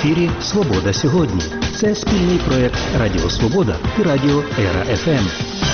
ефірі «Свобода сьогодні». Це спільний проєкт Радіо Свобода і Радіо Ера ФМ.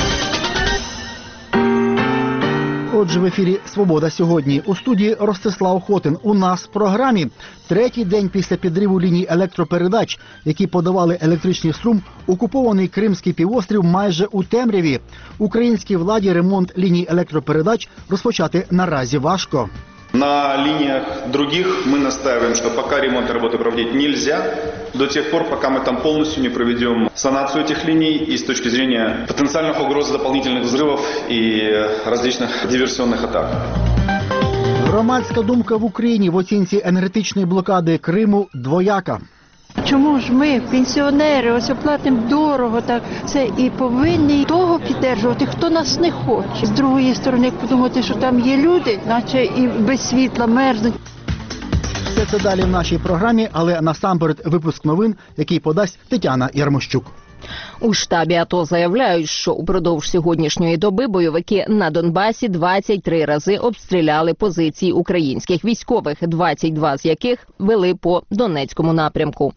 Отже, в ефірі «Свобода сьогодні». У студії Ростислав Хотин. У нас в програмі третій день після підриву ліній електропередач, які подавали електричний струм, окупований Кримський півострів майже у темряві. Українській владі ремонт ліній електропередач розпочати наразі важко. На линиях других мы настаиваем, что пока ремонт работы проводить нельзя, до тех пор, пока мы там полностью не проведем санацию этих линий и с точки зрения потенциальных угроз дополнительных взрывов и различных диверсионных атак. Громадська думка в Україні в оцінці енергетичної блокади Криму двояка. Чому ж ми, пенсіонери, ось оплатимо дорого, так це і повинні того підтримувати, хто нас не хоче. З другої сторони, подумати, що там є люди, наче і без світла мерзнуть. Все це далі в нашій програмі, але насамперед випуск новин, який подасть Тетяна Ярмощук. У штабі АТО заявляють, що упродовж сьогоднішньої доби бойовики на Донбасі 23 рази обстріляли позиції українських військових, 22 з яких вели по Донецькому напрямку.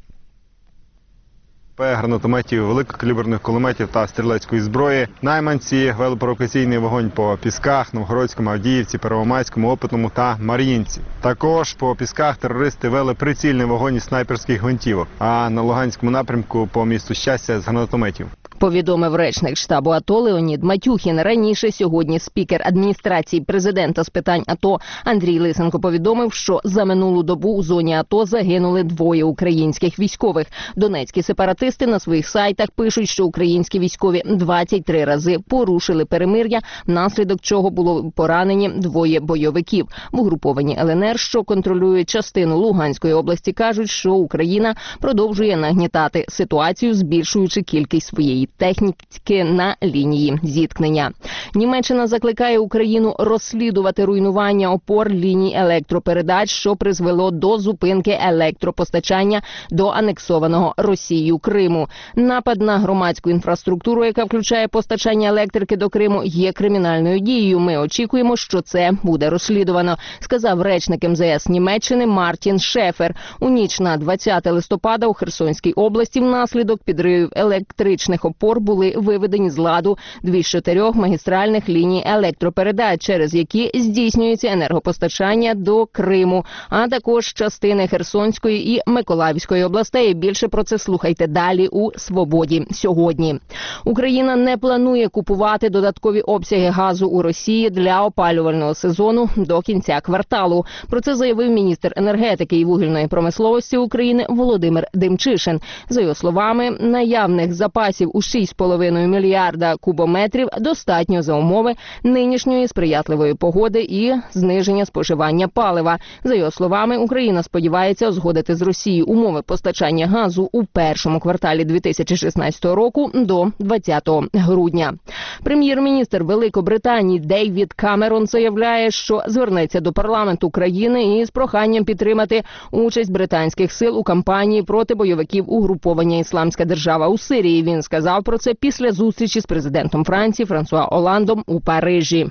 Гранатометів, великокаліберних кулеметів та стрілецької зброї. Найманці вели провокаційний вогонь по Пісках, Новгородському, Авдіївці, Первомайському, Опитному та Мар'їнці. Також по Пісках терористи вели прицільний вогонь із снайперських гвинтівок, а на Луганському напрямку по місту Щастя з гранатометів. Повідомив речник штабу АТО Леонід Матюхін. Раніше сьогодні спікер адміністрації президента з питань АТО Андрій Лисенко повідомив, що за минулу добу у зоні АТО загинули 2 українських військових. Донецькі сепаратисти на своїх сайтах пишуть, що українські військові 23 рази порушили перемир'я, внаслідок чого було поранені 2 бойовиків. В угрупованні ЛНР, що контролює частину Луганської області, кажуть, що Україна продовжує нагнітати ситуацію, збільшуючи кількість своєї техніки на лінії зіткнення. Німеччина закликає Україну розслідувати руйнування опор ліній електропередач, що призвело до зупинки електропостачання до анексованого Росією Криму. Напад на громадську інфраструктуру, яка включає постачання електрики до Криму, є кримінальною дією. Ми очікуємо, що це буде розслідувано, сказав речник МЗС Німеччини Мартін Шефер. У ніч на 20 листопада у Херсонській області внаслідок підривів електричних опор були виведені з ладу 2 з 4 магістральних ліній електропередач, через які здійснюється енергопостачання до Криму, а також частини Херсонської і Миколаївської областей. Більше про це слухайте далі у «Свободі сьогодні». Україна не планує купувати додаткові обсяги газу у Росії для опалювального сезону до кінця кварталу. Про це заявив міністр енергетики і вугільної промисловості України Володимир Демчишин. За його словами, наявних запасів у 6,5 мільярда кубометрів достатньо за умови нинішньої сприятливої погоди і зниження споживання палива. За його словами, Україна сподівається узгодити з Росією умови постачання газу у першому кварталі 2016 року до 20 грудня. Прем'єр-міністр Великобританії Дейвід Камерон заявляє, що звернеться до парламенту країни із проханням підтримати участь британських сил у кампанії проти бойовиків угруповання «Ісламська держава» у Сирії. Він сказав про це після зустрічі з президентом Франції Франсуа Оландом у Парижі.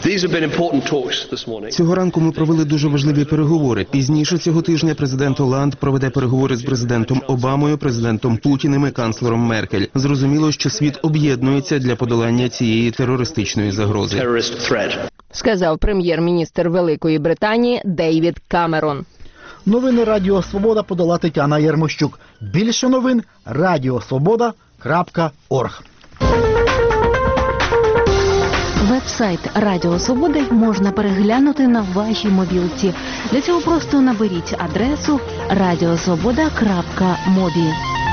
Цього ранку ми провели дуже важливі переговори. Пізніше цього тижня президент Оланд проведе переговори з президентом Обамою, президентом Путіним і канцлером Меркель. Зрозуміло, що світ об'єднується для подолання цієї терористичної загрози. Сказав прем'єр-міністр Великої Британії Дейвід Камерон. Новини Радіо Свобода подала Тетяна Ярмощук. Більше новин – radiosvoboda.org. Веб-сайт Радіо Свобода можна переглянути на вашій мобілці. Для цього просто наберіть адресу radiosvoboda.mobi.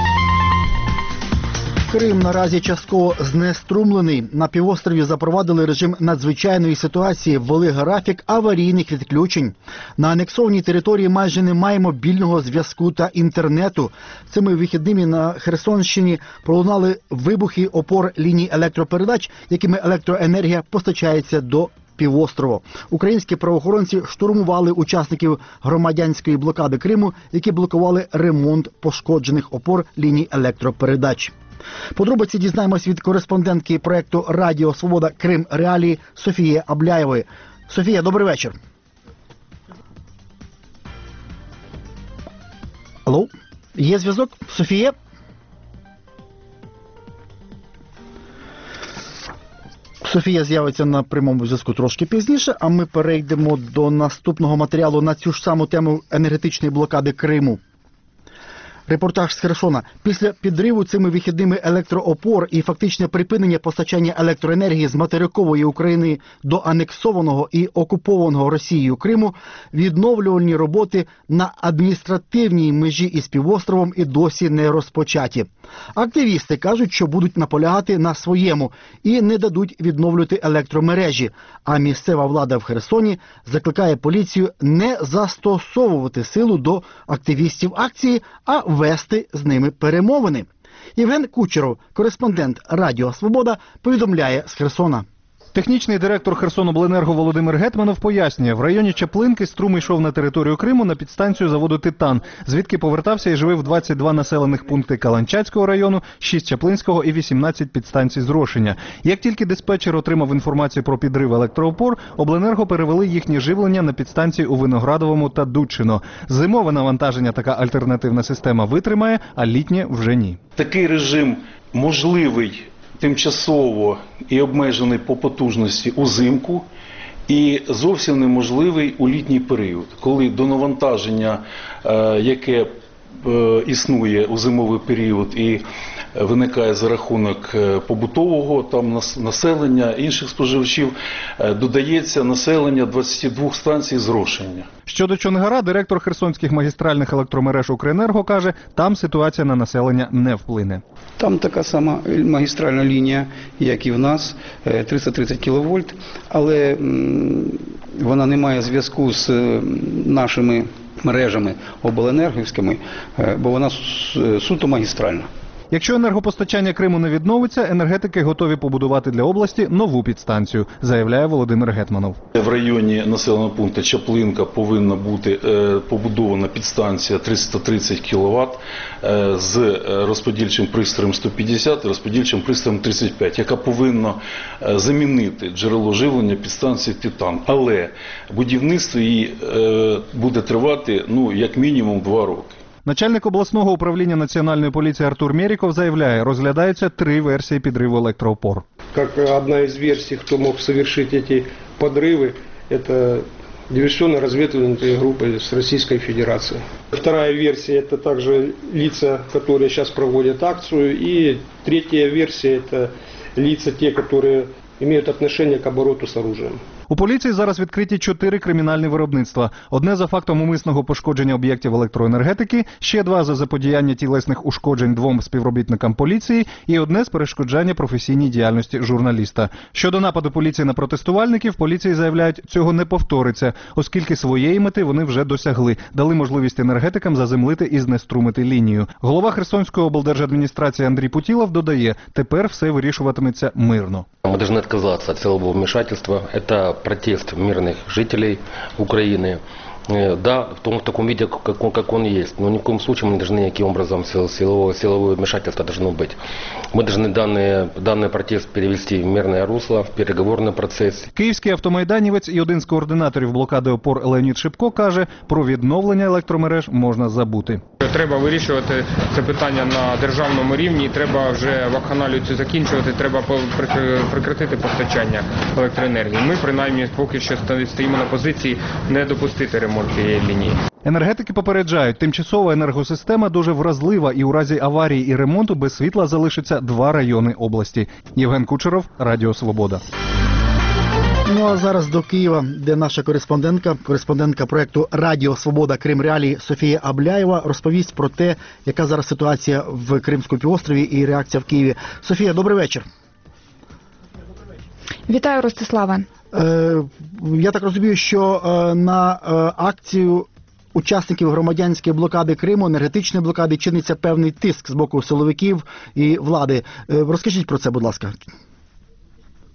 Крим наразі частково знеструмлений. На півострові запровадили режим надзвичайної ситуації, ввели графік аварійних відключень. На анексованій території майже немає мобільного зв'язку та інтернету. Цими вихідними на Херсонщині пролунали вибухи опор ліній електропередач, якими електроенергія постачається до півострову. Українські правоохоронці штурмували учасників громадянської блокади Криму, які блокували ремонт пошкоджених опор ліній електропередач. Подробиці дізнаємось від кореспондентки проєкту «Радіо Свобода. Крим. Реалії» Софії Абляєвої. Софія, добрий вечір. Алло? Є зв'язок? Софія? Софія з'явиться на прямому зв'язку трошки пізніше, а ми перейдемо до наступного матеріалу на цю ж саму тему енергетичної блокади Криму. Репортаж з Херсона. Після підриву цими вихідними електроопор і фактичне припинення постачання електроенергії з материкової України до анексованого і окупованого Росією Криму, відновлювальні роботи на адміністративній межі із півостровом і досі не розпочаті. Активісти кажуть, що будуть наполягати на своєму і не дадуть відновлювати електромережі. А місцева влада в Херсоні закликає поліцію не застосовувати силу до активістів акції, а вести з ними перемовини. Євген Кучеров, кореспондент Радіо Свобода, повідомляє з Херсона. Технічний директор Херсонобленерго Володимир Гетманов пояснює, в районі Чаплинки струм йшов на територію Криму на підстанцію заводу «Титан», звідки повертався і живив 22 населених пункти Каланчацького району, 6 Чаплинського і 18 підстанцій зрошення. Як тільки диспетчер отримав інформацію про підрив електроопор, обленерго перевели їхнє живлення на підстанції у Виноградовому та Дудчино. Зимове навантаження така альтернативна система витримає, а літнє вже ні. Такий режим можливий тимчасово і обмежений по потужності узимку і зовсім неможливий у літній період, коли до навантаження, яке існує у зимовий період і виникає за рахунок побутового там населення, інших споживачів, додається населення 22 станцій зрошення. Щодо Чонгара, директор херсонських магістральних електромереж «Укренерго» каже, там ситуація на населення не вплине. Там така сама магістральна лінія, як і в нас, 330 кВт, але вона не має зв'язку з нашими мережами обленергівськими, бо вона суто магістральна. Якщо енергопостачання Криму не відновиться, енергетики готові побудувати для області нову підстанцію, заявляє Володимир Гетманов. В районі населеного пункту Чаплинка повинна бути побудована підстанція 330 кВт з розподільчим пристроєм 150 і розподільчим пристроєм 35, яка повинна замінити джерело живлення підстанції «Титан». Але будівництво її буде тривати як мінімум 2 роки. Начальник обласного управління Національної поліції Артур Меріков заявляє, розглядаються 3 версії підриву електроопор. Как одна из версий, кто мог совершить эти подрывы, это диверсионно-разведывательные группы с Российской Федерации. Вторая версия – это также лица, которые сейчас проводят акцию. И третья версия – это лица, те, которые имеют отношение к обороту с оружием. У поліції зараз відкриті 4 кримінальні виробництва. Одне за фактом умисного пошкодження об'єктів електроенергетики, ще 2 за заподіяння тілесних ушкоджень 2 співробітникам поліції і одне з перешкоджання професійній діяльності журналіста. Щодо нападу поліції на протестувальників, поліції заявляють, цього не повториться, оскільки своєї мети вони вже досягли. Дали можливість енергетикам заземлити і знеструмити лінію. Голова Херсонської облдержадміністрації Андрій Путілов додає, тепер все вирішуватиметься мирно. Мы должны отказаться от силового вмешательства. Это протест мирных жителей Украины. Да, в таком виде, как он есть. Но ни в коем случае мы не должны никаким образом силовое вмешательство должно быть. Мы должны данный протест перевести в мирное русло, в переговорный процес. Київський автомайданівець і один з координаторів блокади опор Леонід Шипко каже, про відновлення електромереж можна забути. Треба вирішувати це питання на державному рівні, треба вже вакханалію цю закінчувати, треба прекратити постачання електроенергії. Ми, принаймні, поки що стоїмо на позиції не допустити ремонт цієї лінії. Енергетики попереджають, тимчасова енергосистема дуже вразлива і у разі аварії і ремонту без світла залишиться 2 райони області. Євген Кучеров, Радіо Свобода. Ну а зараз до Києва, де наша кореспондентка проєкту «Радіо Свобода. Крим Реалії» Софія Абляєва розповість про те, яка зараз ситуація в Кримському півострові і реакція в Києві. Софія, добрий вечір. Вітаю, Ростиславе. Я так розумію, що на акцію учасників громадянської блокади Криму, енергетичної блокади, чиниться певний тиск з боку силовиків і влади. Розкажіть про це, будь ласка.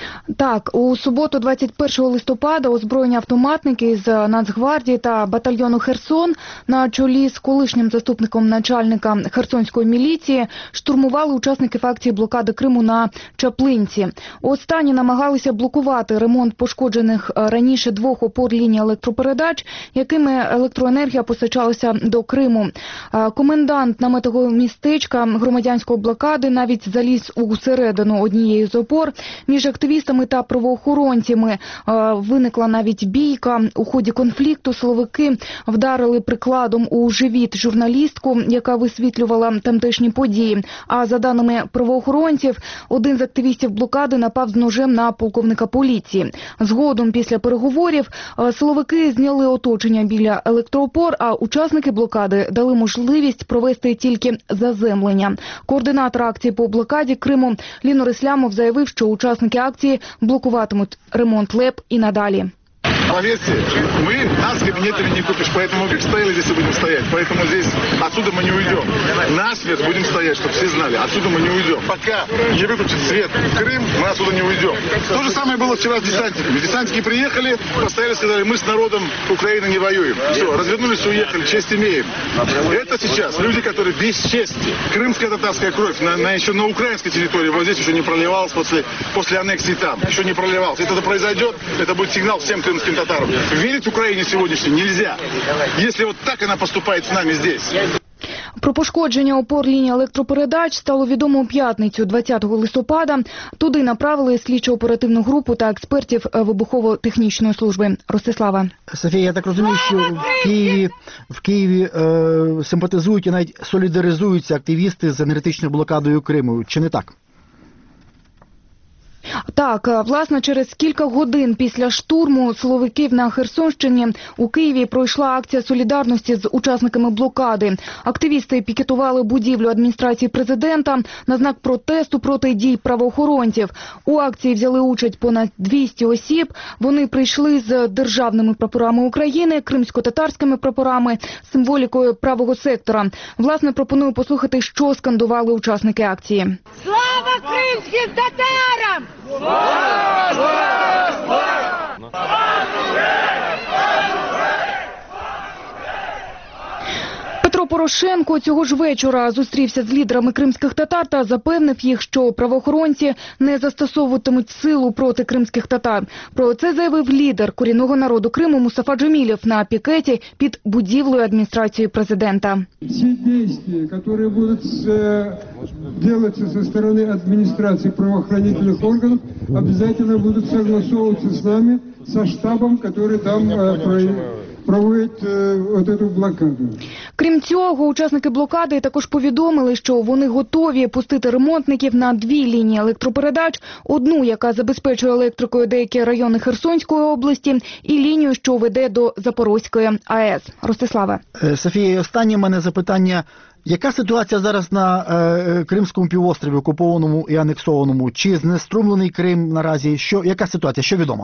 Так, у суботу 21 листопада озброєні автоматники з Нацгвардії та батальйону «Херсон» на чолі з колишнім заступником начальника Херсонської міліції штурмували учасників акції блокади Криму на Чаплинці. Останні намагалися блокувати ремонт пошкоджених раніше 2 опор лінії електропередач, якими електроенергія постачалася до Криму. Комендант наметового містечка громадянської блокади навіть заліз у середину однієї з опор. Між активістами та правоохоронцями виникла навіть бійка. У ході конфлікту силовики вдарили прикладом у живіт журналістку, яка висвітлювала тамтешні події. А за даними правоохоронців, один з активістів блокади напав з ножем на полковника поліції. Згодом після переговорів силовики зняли оточення біля електроопор, а учасники блокади дали можливість провести тільки заземлення. Координатор акції по блокаді Криму Лінор Іслямов заявив, що учасники акції блокуватимуть ремонт ЛЕП і надалі. Поверьте, нас в кабинете не купишь, поэтому как стояли здесь и будем стоять. Поэтому здесь, отсюда мы не уйдем. Насмерть будем стоять, чтобы все знали, отсюда мы не уйдем. Пока не выключат свет в Крым, мы отсюда не уйдем. То же самое было вчера с десантниками. Десантники приехали, постояли, сказали, мы с народом Украины не воюем. Все, развернулись и уехали, честь имеем. Это сейчас люди, которые без чести. Крымская татарская кровь еще на украинской территории, вот здесь еще не проливалась после аннексии там. Еще не проливалась. Если это произойдет, это будет сигнал всем крымским татарам. Верить Украине сегодняшней нельзя, если вот так она поступает с нами здесь. Про пошкодження опор лінії електропередач стало відомо у п'ятницю, 20 листопада. Туди направили слідчо-оперативну групу та експертів вибухово-технічної служби. Ростислава. Софія, я так розумію, що в Києві симпатизують і навіть солідаризуються активісти з енергетичною блокадою Криму. Чи не так? Так, власне, через кілька годин після штурму силовиків на Херсонщині у Києві пройшла акція солідарності з учасниками блокади. Активісти пікетували будівлю адміністрації президента на знак протесту проти дій правоохоронців. У акції взяли участь понад 200 осіб. Вони прийшли з державними прапорами України, кримсько-татарськими прапорами, символікою правого сектора. Власне, пропоную послухати, що скандували учасники акції. Слава кримським татарам! Слава! Слава! Слава! Петро Порошенко цього ж вечора зустрівся з лідерами кримських татар та запевнив їх, що правоохоронці не застосовуватимуть силу проти кримських татар. Про це заявив лідер корінного народу Криму Мустафа Джемілєв на пікеті під будівлею адміністрації президента. Всі дії, які будуть робитися зі сторони адміністрації правоохоронних органів, обов'язково будуть согласовуватися з нами, со штабом, який там проводить цю блокаду. Крім цього, учасники блокади також повідомили, що вони готові пустити ремонтників на 2 лінії електропередач, одну, яка забезпечує електрикою деякі райони Херсонської області, і лінію, що веде до Запорозької АЕС. Ростислава. Софія, останнє в мене запитання. Яка ситуація зараз на Кримському півострові, окупованому і анексованому? Чи знеструмлений Крим наразі? Яка ситуація? Що відомо?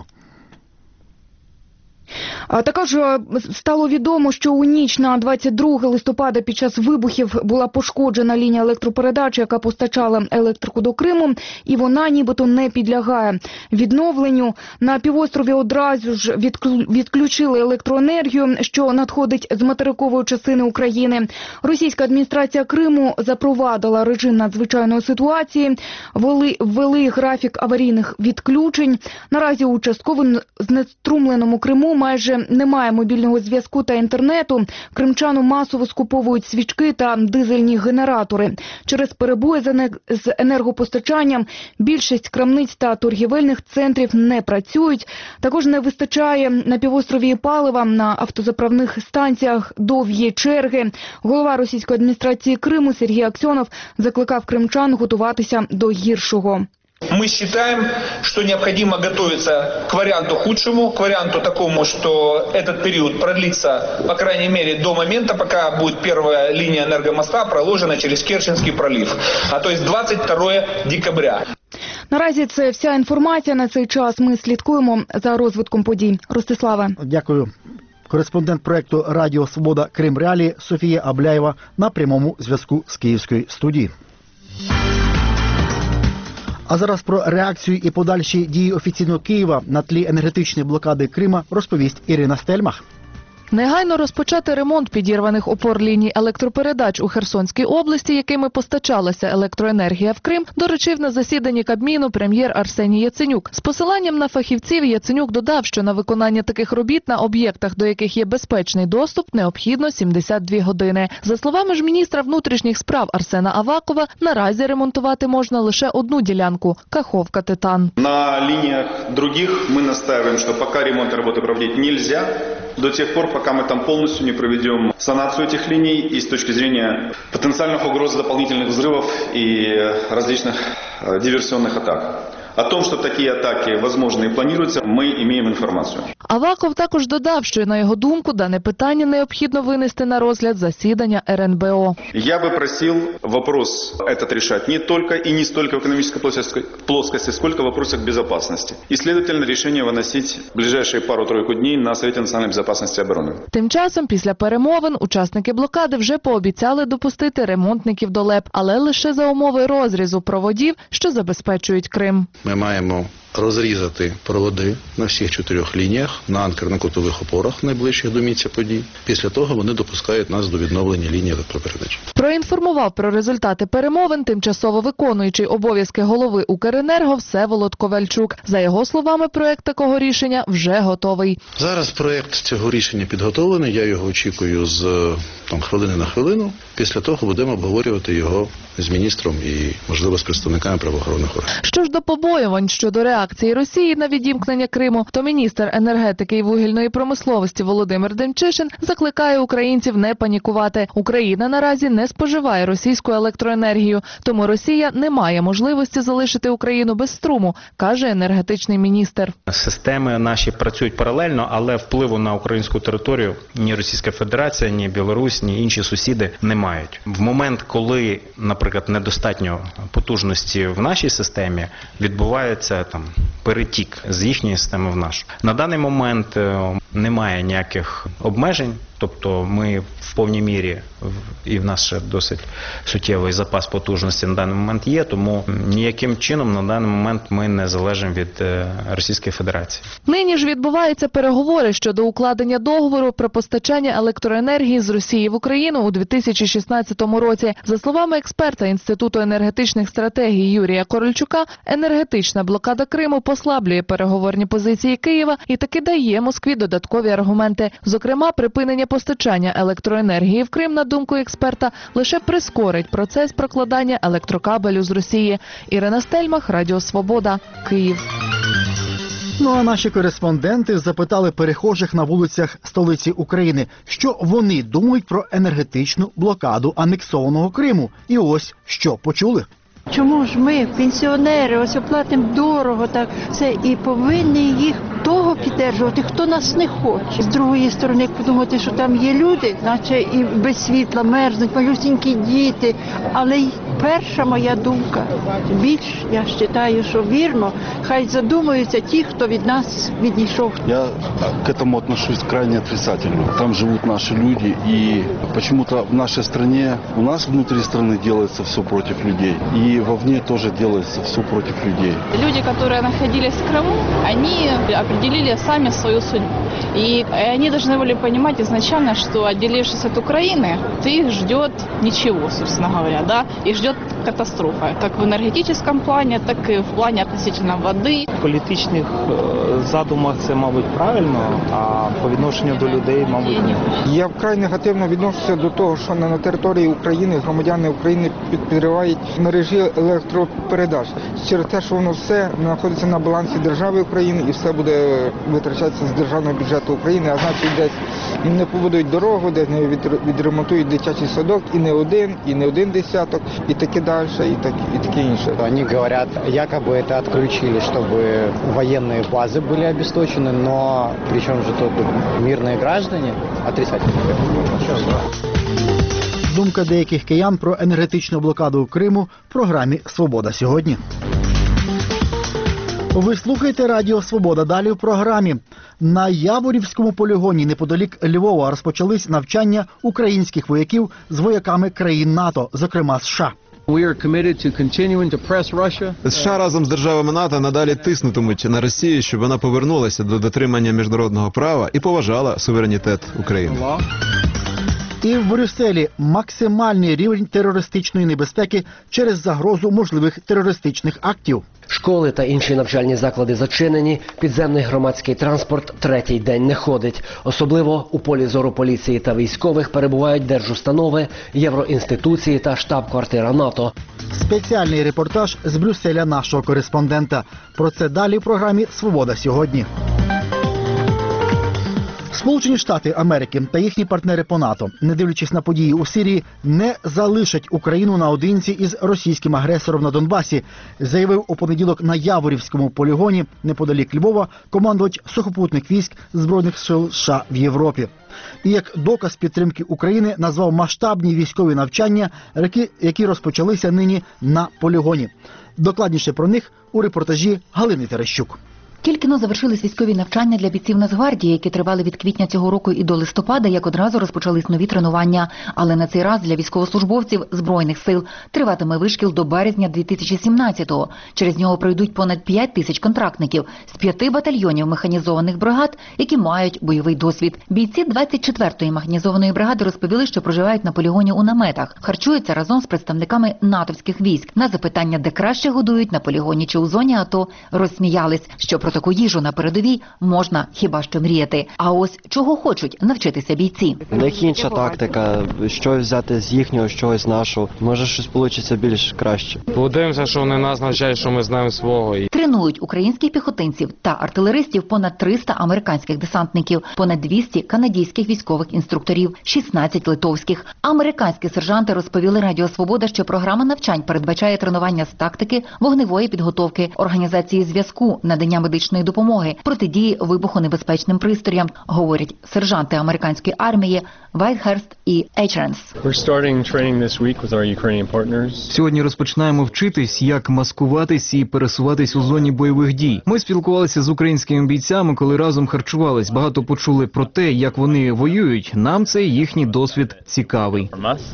Також стало відомо, що у ніч на 22 листопада під час вибухів була пошкоджена лінія електропередач, яка постачала електрику до Криму, і вона нібито не підлягає відновленню. На півострові одразу ж відключили електроенергію, що надходить з материкової частини України. Російська адміністрація Криму запровадила режим надзвичайної ситуації, ввели графік аварійних відключень. Наразі у частково знеструмленому Криму майже немає мобільного зв'язку та інтернету. Кримчани масово скуповують свічки та дизельні генератори. Через перебої з енергопостачанням більшість крамниць та торгівельних центрів не працюють. Також не вистачає на півострові палива, на автозаправних станціях довгі черги. Голова російської адміністрації Криму Сергій Аксьонов закликав кримчан готуватися до гіршого. Мы считаем, что необходимо готовиться к варианту худшему, к варианту такому, что этот период продлится, по крайней мере, до момента, пока будет первая линия энергомоста проложена через Керченский пролив, а то есть 22 декабря. Наразі це вся інформація на цей час. Ми слідкуємо за розвитком подій. Ростислава. Дякую. Кореспондент проєкту «Радіо Свобода Крим Реалії» Софія Абляєва на прямому зв'язку з Київської студії. А зараз про реакцію і подальші дії офіційного Києва на тлі енергетичної блокади Крима розповість Ірина Стельмах. Негайно розпочати ремонт підірваних опор ліній електропередач у Херсонській області, якими постачалася електроенергія в Крим, доручив на засіданні Кабміну прем'єр Арсеній Яценюк. З посиланням на фахівців Яценюк додав, що на виконання таких робіт на об'єктах, до яких є безпечний доступ, необхідно 72 години. За словами ж міністра внутрішніх справ Арсена Авакова, наразі ремонтувати можна лише одну ділянку – Каховка-Титан. На линиях других мы настаиваем, что пока ремонт работы проводить нельзя, до тех пор, пока мы там полностью не проведем санацию этих линий и с точки зрения потенциальных угроз дополнительных взрывов и различных диверсионных атак. О том, что такие атаки возможны и планируются, мы имеем информацию. Аваков також додав, що, на його думку, дане питання необхідно винести на розгляд засідання РНБО. Я бы просил вопрос этот решать не только и не столько в экономической плоскости, сколько в вопросах безопасности. И, следовательно, решение выносить в ближайшие пару-тройку дней на Совете национальной безопасности и обороны. Тим часом, після перемовин, учасники блокади вже пообіцяли допустити ремонтників до ЛЕП, але лише за умови розрізу проводів, що забезпечують Крим. Ми маємо розрізати проводи на всіх 4 лініях, на анкерно-кутових опорах, найближчих до місця подій. Після того вони допускають нас до відновлення лінії електропередач. Проінформував про результати перемовин тимчасово виконуючий обов'язки голови Укренерго Всеволод Ковальчук. За його словами, проект такого рішення вже готовий. Зараз проект цього рішення підготовлений, я його очікую з хвилини на хвилину. Після того будемо обговорювати його з міністром і, можливо, з представниками правоохоронних органів. Що ж до побоювань щодо реакції Росії на відімкнення Криму, то міністр енергетики і вугільної промисловості Володимир Демчишин закликає українців не панікувати. Україна наразі не споживає російську електроенергію, тому Росія не має можливості залишити Україну без струму, каже енергетичний міністр. Системи наші працюють паралельно, але впливу на українську територію ні Російська Федерація, ні Білорусь, ні інші сусіди не мають. В момент, коли, наприклад, недостатньо потужності в нашій системі, відбувається перетік з їхньої системи в нашу. На даний момент немає ніяких обмежень, тобто ми в повній мірі, і в нас ще досить суттєвий запас потужності на даний момент є, тому ніяким чином на даний момент ми не залежимо від Російської Федерації. Нині ж відбуваються переговори щодо укладення договору про постачання електроенергії з Росії в Україну у 2016 році. За словами експерта Інституту енергетичних стратегій Юрія Корольчука, енергетична блокада Криму послаблює переговорні позиції Києва і таки дає Москві додаткові аргументи. Зокрема, припинення постачання електроенергії в Крим, на думку експерта, лише прискорить процес прокладання електрокабелю з Росії. Ірина Стельмах, Радіо Свобода, Київ. Ну а наші кореспонденти запитали перехожих на вулицях столиці України, що вони думають про енергетичну блокаду анексованого Криму. І ось що почули. Чому ж ми, пенсіонери, ось оплатимо дорого, так це і повинні їх того підтримувати, хто нас не хоче. З другої сторони, подумати, що там є люди, наче і без світла мерзнуть, малюсінькі діти. Але й перша моя думка, більш я вважаю, що вірно, хай задумаються ті, хто від нас відійшов. Я к этому отношусь крайне отрицательно. Там живут наши люди, и почему-то в нашей стране, у нас внутри страны делается все против людей, и вовне тоже делается все против людей. Люди, которые находились в Крыму, они определили сами свою судьбу. И они должны были понимать изначально, что, отделившись от Украины, их ждет ничего, собственно говоря, да, их ждет катастрофа, как в энергетическом плане, так и в плане относительно води. В політичних задумах це, мабуть, правильно, а по відношенню до людей, мабуть, ні. Я вкрай негативно відношуся до того, що на території України громадяни України підривають мережі електропередач. Через те, що воно все знаходиться на балансі держави України і все буде витрачатися з державного бюджету України, а значить десь не побудують дорогу, десь не відремонтують дитячий садок, і не один десяток, і таке далі, і таке інше. Они говорят, якобы это отключили, чтобы военные базы были обесточены, но причем же тут мирные граждане отрицательно. Думка деяких киян про енергетичну блокаду Криму в програмі «Свобода сьогодні». Ви слухаєте Радіо Свобода. Далі в програмі. На Яворівському полігоні неподалік Львова розпочались навчання українських вояків з вояками країн НАТО, зокрема США. США разом з державами НАТО надалі тиснутимуть на Росію, щоб вона повернулася до дотримання міжнародного права і поважала суверенітет України. І в Брюсселі максимальний рівень терористичної небезпеки через загрозу можливих терористичних актів. Школи та інші навчальні заклади зачинені, підземний громадський транспорт третій день не ходить. Особливо у полі зору поліції та військових перебувають держустанови, євроінституції та штаб-квартира НАТО. Спеціальний репортаж з Брюсселя нашого кореспондента. Про це далі в програмі «Свобода сьогодні». Сполучені Штати Америки та їхні партнери по НАТО, не дивлячись на події у Сирії, не залишать Україну наодинці із російським агресором на Донбасі, заявив у понеділок на Яворівському полігоні неподалік Львова командувач сухопутних військ Збройних сил США в Європі. І як доказ підтримки України назвав масштабні військові навчання, які розпочалися нині на полігоні. Докладніше про них у репортажі Галини Терещук. Тільки-но завершились військові навчання для бійців Нацгвардії, які тривали від квітня цього року і до листопада, як одразу розпочались нові тренування. Але на цей раз для військовослужбовців Збройних сил триватиме вишкіл до березня 2017-го. Через нього пройдуть понад 5 тисяч контрактників з 5 батальйонів механізованих бригад, які мають бойовий досвід. Бійці 24-ї механізованої бригади розповіли, що проживають на полігоні у наметах, харчуються разом з представниками натовських військ. На запитання, де краще годують, на полігоні чи у зоні АТО, розсміялись, що про таку їжу на передовій можна хіба що мріяти. А ось чого хочуть навчитися бійці. У них інша тактика, що взяти з їхнього, щось з нашого. Може щось вийде більш краще. Подивимося, що вони нас навчають, що ми знаємо свого. Тренують українських піхотинців та артилеристів понад 300 американських десантників, понад 200 канадійських військових інструкторів, 16 литовських. Американські сержанти розповіли Радіо Свобода, що програма навчань передбачає тренування з тактики, вогневої підготовки, організації зв'язку, надання медичної допомоги, протидії вибухонебезпечним пристроям, говорять сержанти американської армії Вайтхерст і Ейчренс. Сьогодні розпочинаємо вчитись, як маскуватись і пересуватись у зоні бойових дій. Ми спілкувалися з українськими бійцями, коли разом харчувались. Багато почули про те, як вони воюють. Нам цей їхній досвід цікавий.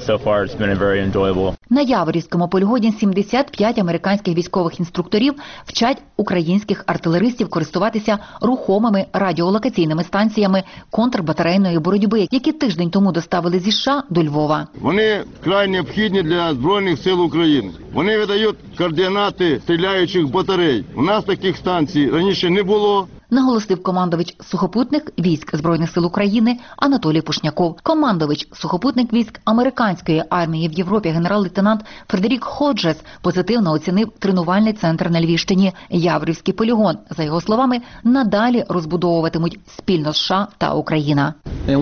На Яворівському полігоні 75 американських військових інструкторів вчать українських артилеристів користуватися рухомими радіолокаційними станціями контрбатарейної боротьби, які тиждень тому доставили зі США до Львова. Вони вкрай необхідні для Збройних сил України. Вони видають координати стріляючих батарей. У нас таких станцій раніше не було. Наголосив командувач сухопутних військ Збройних сил України Анатолій Пушняков. Командувач сухопутних військ американської армії в Європі генерал-лейтенант Фредерік Ходжес позитивно оцінив тренувальний центр на Львівщині. Яворівський полігон, за його словами, надалі розбудовуватимуть спільно США та Україна.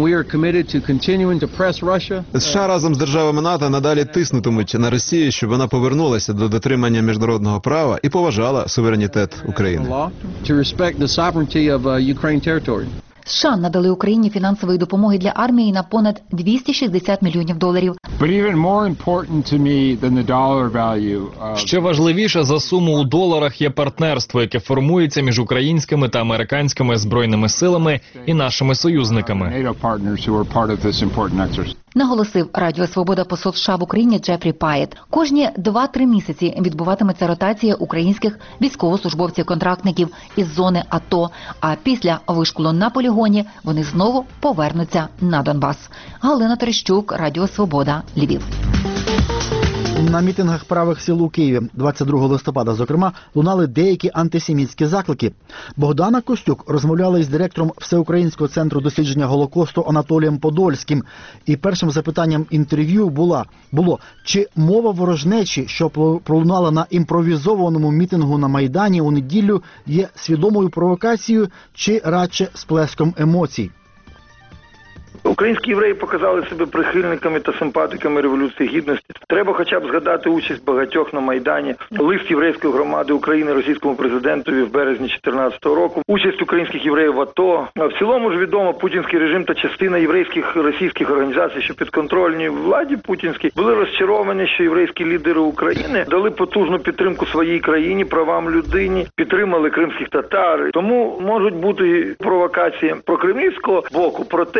США разом з державами НАТО надалі тиснутимуть на Росію, щоб вона повернулася до дотримання міжнародного права і поважала суверенітет України. США надали Україні фінансової допомоги для армії на понад $260 мільйонів. Ще важливіше за суму у доларах є партнерство, яке формується між українськими та американськими збройними силами і нашими союзниками. Наголосив Радіо Свобода посол США в Україні Джефрі Паєт. Кожні 2-3 місяці відбуватиметься ротація українських військовослужбовців-контрактників із зони АТО, а після вишколу на полігоні вони знову повернуться на Донбас. Галина Терещук, Радіо Свобода, Львів. На мітингах правих сил у Києві 22 листопада, зокрема, лунали деякі антисемітські заклики. Богдана Костюк розмовляла із директором Всеукраїнського центру дослідження Голокосту Анатолієм Подольським. І першим запитанням інтерв'ю було, чи мова ворожнечі, що пролунала на імпровізованому мітингу на Майдані у неділю, є свідомою провокацією чи радше сплеском емоцій. Українські євреї показали себе прихильниками та симпатиками Революції Гідності. Треба хоча б згадати участь багатьох на Майдані, лист єврейської громади України російському президентові в березні 2014 року, участь українських євреїв в АТО. В цілому ж відомо, путінський режим та частина єврейських російських організацій, що підконтрольні владі путінській, були розчаровані, що єврейські лідери України дали потужну підтримку своїй країні, правам людині, підтримали кримських татар. Тому можуть бути провокації прокремлівського боку, проте ці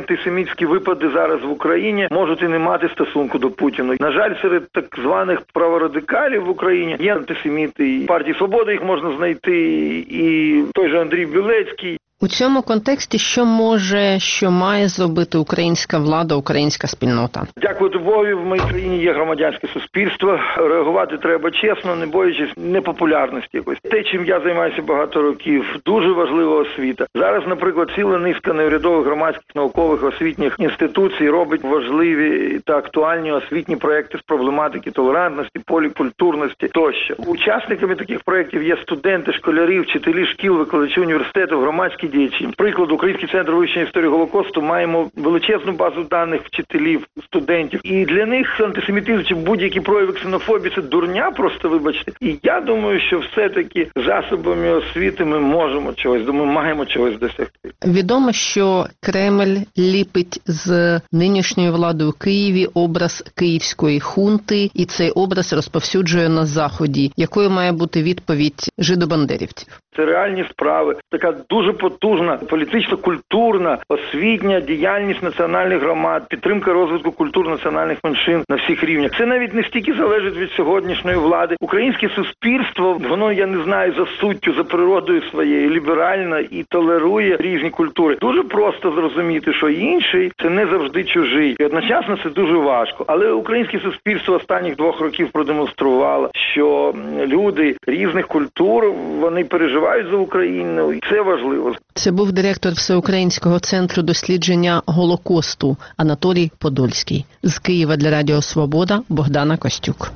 антисемітські випади зараз в Україні можуть і не мати стосунку до Путіна. На жаль, серед так званих праворадикалів в Україні є антисеміти. І партії «Свобода» їх можна знайти, і той же Андрій Білецький. У цьому контексті що має зробити українська влада, українська спільнота? Дякувати Богові, в моїй країні є громадянське суспільство. Реагувати треба чесно, не боячись непопулярності якось. Те, чим я займаюся багато років, дуже важлива освіта. Зараз, наприклад, ціла низка неурядових громадських, наукових, освітніх інституцій робить важливі та актуальні освітні проекти з проблематики толерантності, полікультурності тощо. Учасниками таких проєктів є студенти, школярі, вчителі шкіл, викладачі університетів, громадські діячі. Приклад, Український центр вивчення історії Голокосту, маємо величезну базу даних вчителів, студентів. І для них антисемітизм чи будь-які прояви ксенофобії – це дурня просто, вибачте. І я думаю, що все-таки засобами освіти ми маємо чогось досягти. Відомо, що Кремль ліпить з нинішньою владою у Києві образ київської хунти, і цей образ розповсюджує на Заході. Якою має бути відповідь жидобандерівців? Це реальні справи. Така дуже потужна політично-культурна, освітня діяльність національних громад, підтримка розвитку культур національних меншин на всіх рівнях. Це навіть не стільки залежить від сьогоднішньої влади. Українське суспільство, воно, я не знаю, за суттю, за природою своєю, ліберальне і толерує різні культури. Дуже просто зрозуміти, що інший – це не завжди чужий. І одночасно це дуже важко. Але українське суспільство останніх 2 років продемонструвало, що люди різних культур, вони переживають за Україну, і це важливо. Це був директор Всеукраїнського центру дослідження Голокосту Анатолій Подольський. З Києва для Радіо Свобода Богдана Костюк.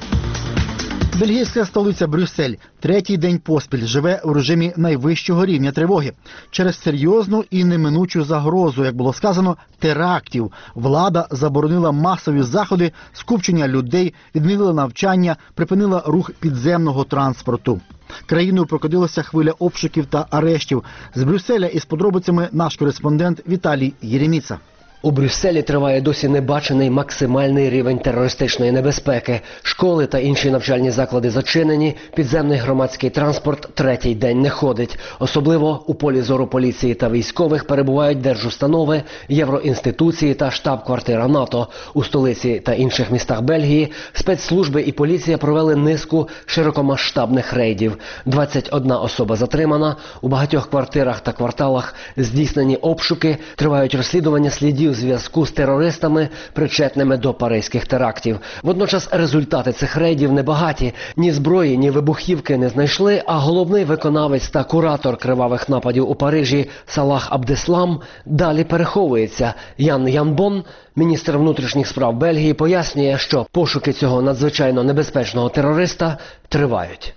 Бельгійська столиця Брюссель третій день поспіль живе у режимі найвищого рівня тривоги. Через серйозну і неминучу загрозу, як було сказано, терактів. Влада заборонила масові заходи, скупчення людей, відмінила навчання, припинила рух підземного транспорту. Країною прокотилася хвиля обшуків та арештів. З Брюсселя із подробицями наш кореспондент Віталій Єреміца. У Брюсселі триває досі небачений максимальний рівень терористичної небезпеки. Школи та інші навчальні заклади зачинені, підземний громадський транспорт третій день не ходить. Особливо у полі зору поліції та військових перебувають держустанови, євроінституції та штаб-квартира НАТО. У столиці та інших містах Бельгії спецслужби і поліція провели низку широкомасштабних рейдів. 21 особа затримана, у багатьох квартирах та кварталах здійснені обшуки, тривають розслідування слідів у зв'язку з терористами, причетними до паризьких терактів. Водночас результати цих рейдів небагаті. Ні зброї, ні вибухівки не знайшли, а головний виконавець та куратор кривавих нападів у Парижі Салах Абдеслам далі переховується. Ян Янбон, міністр внутрішніх справ Бельгії, пояснює, що пошуки цього надзвичайно небезпечного терориста тривають.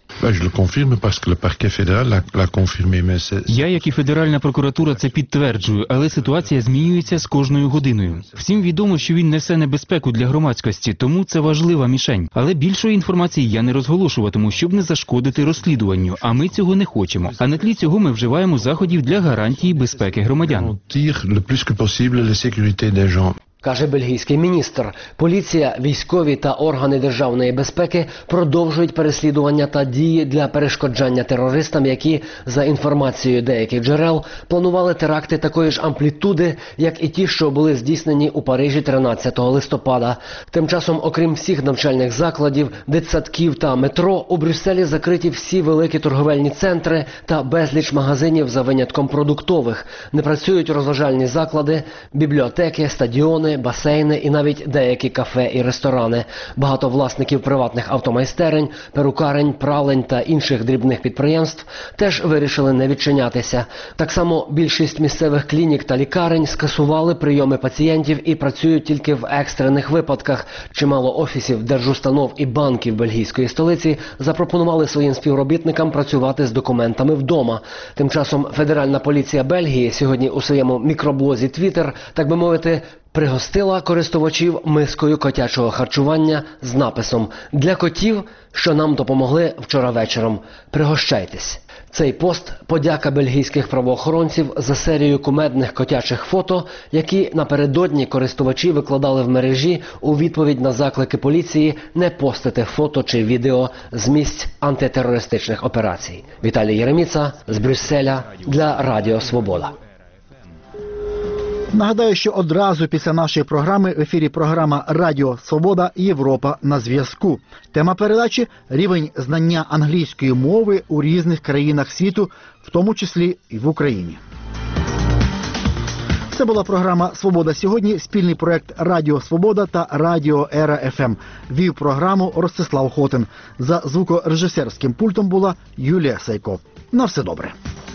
Я, як і Федеральна прокуратура, це підтверджую, але ситуація змінюється з кожною годиною. Всім відомо, що він несе небезпеку для громадськості, тому це важлива мішень. Але більшої інформації я не розголошуватиму, щоб не зашкодити розслідуванню, а ми цього не хочемо. А на тлі цього ми вживаємо заходів для гарантії безпеки громадян. Каже бельгійський міністр. Поліція, військові та органи державної безпеки продовжують переслідування та дії для перешкоджання терористам, які, за інформацією деяких джерел, планували теракти такої ж амплітуди, як і ті, що були здійснені у Парижі 13 листопада. Тим часом, окрім всіх навчальних закладів, дитсадків та метро, у Брюсселі закриті всі великі торговельні центри та безліч магазинів за винятком продуктових. Не працюють розважальні заклади, бібліотеки, стадіони, басейни і навіть деякі кафе і ресторани. Багато власників приватних автомайстерень, перукарень, пралень та інших дрібних підприємств теж вирішили не відчинятися. Так само більшість місцевих клінік та лікарень скасували прийоми пацієнтів і працюють тільки в екстрених випадках. Чимало офісів, держустанов і банків бельгійської столиці запропонували своїм співробітникам працювати з документами вдома. Тим часом Федеральна поліція Бельгії сьогодні у своєму мікроблозі Twitter, так би мовити, пригостила користувачів мискою котячого харчування з написом «Для котів, що нам допомогли вчора вечором. Пригощайтесь». Цей пост – подяка бельгійських правоохоронців за серію кумедних котячих фото, які напередодні користувачі викладали в мережі у відповідь на заклики поліції не постити фото чи відео з місць антитерористичних операцій. Віталій Єреміца з Брюсселя для Радіо Свобода. Нагадаю, що одразу після нашої програми в ефірі програма «Радіо Свобода. Європа на зв'язку». Тема передачі – рівень знання англійської мови у різних країнах світу, в тому числі і в Україні. Це була програма «Свобода сьогодні», спільний проект «Радіо Свобода» та «Радіо Ера ФМ». Вів програму Ростислав Хотин. За звукорежисерським пультом була Юлія Сайко. На все добре.